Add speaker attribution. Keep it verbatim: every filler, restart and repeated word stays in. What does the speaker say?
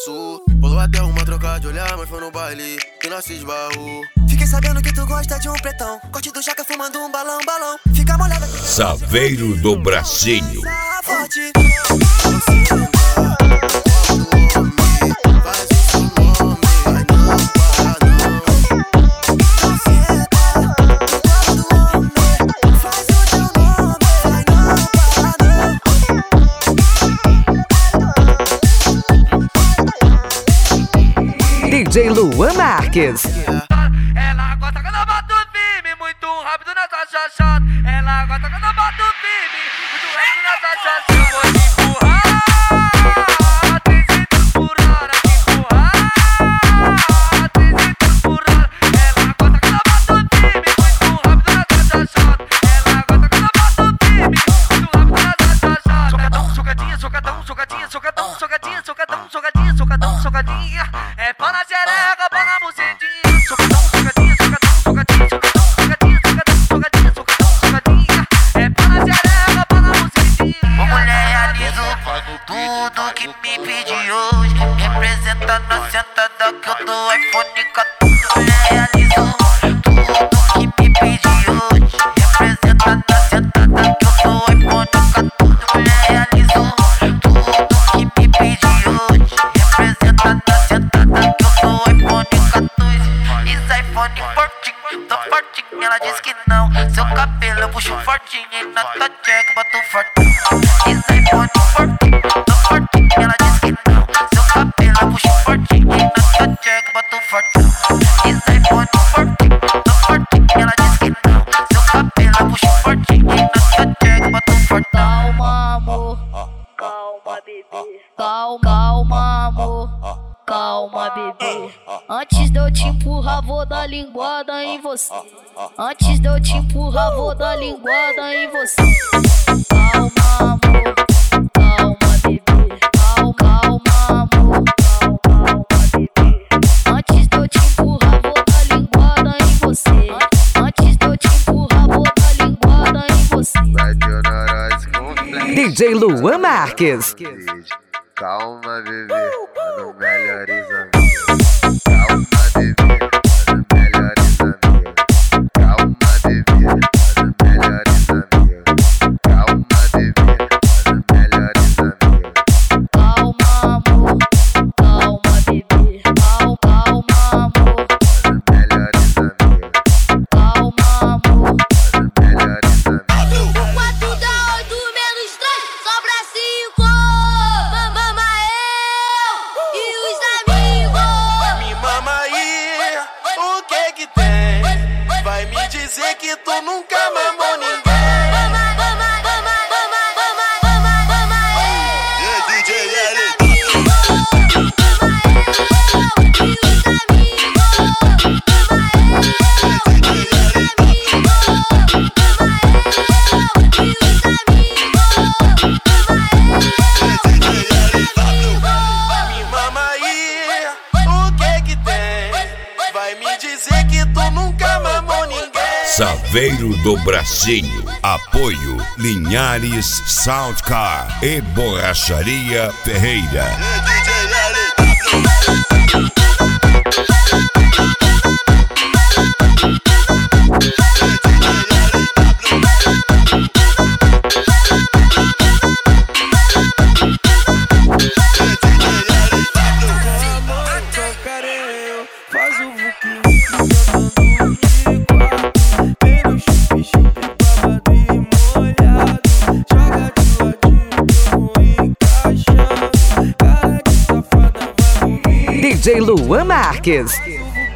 Speaker 1: Sul. Rolou até uma troca de olhar, mas foi no baile que nós se esbarrou.
Speaker 2: Fiquei sabendo que tu gosta de um pretão. Corte do jaca fumando um balão, balão. Fica molhada.
Speaker 3: Saveiro do Bracinho.
Speaker 2: Forte.
Speaker 4: D J Luan Marques.
Speaker 5: Ela gosta quando eu boto firme, muito rápido nessa chachada. Ela gosta quando eu boto firme, muito rápido nessa chachada. Eu vou te empurrar, trezentos por hora, te empurrar, trezentos por hora. Ela gosta quando eu boto firme, muito rápido nessa chachada. Ela gosta quando eu boto firme, muito rápido nessa chachada. Socadão, socadinha, socadão, socadinha, socadão, socadinha, socadão, socadinha, socadão, socadinha. É pau na xereca, pau na bucetinha. Socadão, socadinha, socadão, socadinha, socadão, socadinha, socadão, socadinha, socadão, socadinha. É pau na xereca, pau na bucetinha.
Speaker 6: Ô mulher, realizo tudo que me pedi hoje. Representa na sentada que eu dou iPhone quatorze. Mulher, realizo tudo que me pedi hoje. Representa na sentada que eu dou iPhone quatorze. Mulher, realizo tudo que me pedi hoje. Representa na sentada que eu dou iPhone quatorze. Isso iPhone fortinho, tô fortinho, ela diz que não. Seu cabelo eu puxo fortinho e na tua check boto fortinho. Isso iPhone fortinho, tô fortinho, ela diz que não. Seu cabelo eu puxo fortinho e na tua check boto fortinho. Isso iPhone fortinho, tô fortinho, ela diz que não. Seu cabelo eu puxo fortinho e na tua check boto fortinho.
Speaker 7: Calma, amor, calma, bebê. Calma, calma, amor, calma, bebê. Antes de eu te empurrar, vou dar linguada em você. Antes de eu te empurrar, vou dar linguada em você. Calma, amor, calma, bebê. Calma, calma, amor, calma, bebê. Antes de eu te empurrar, vou dar linguada em você. Antes de eu te empurrar, vou dar linguada em você.
Speaker 4: D J Luan Marques.
Speaker 8: Calma, bebê, mano, melhores amigos. Calma, bebê, mano, melhores amigos. Calma, bebê, mano, melhores amigos. Calma, bebê, mano, melhores amigos.
Speaker 7: Calma, amor, calma, bebê. Calma, calma, amor,
Speaker 8: Mano, melhores amigos.
Speaker 7: calma, amor.
Speaker 8: Mano, melhores amigos.
Speaker 9: quatro dá oito menos três, sobra cinco. Mama eu e os amigos.
Speaker 1: Me mama aí, o que que tem? Vai me dizer que tu nunca mamou ninguém.
Speaker 9: Mama, mama, mama, mama, mama, mama, mama eu.
Speaker 1: E D J L. Me mama aí, o que que tem? Vai me dizer que tu nunca mamou ninguém.
Speaker 3: Saveiro do Bracinho. Apoio Linhares Soundcar e Borracharia Ferreira.
Speaker 1: D J L.
Speaker 5: Faz o vuquinho, jogando de quatro. Vem no chupi-chupi, babado e molhado. Joga de ladinho que eu vou encaixando. Cara de safada vai comigo.
Speaker 4: D J Luan Marques.
Speaker 5: Faz o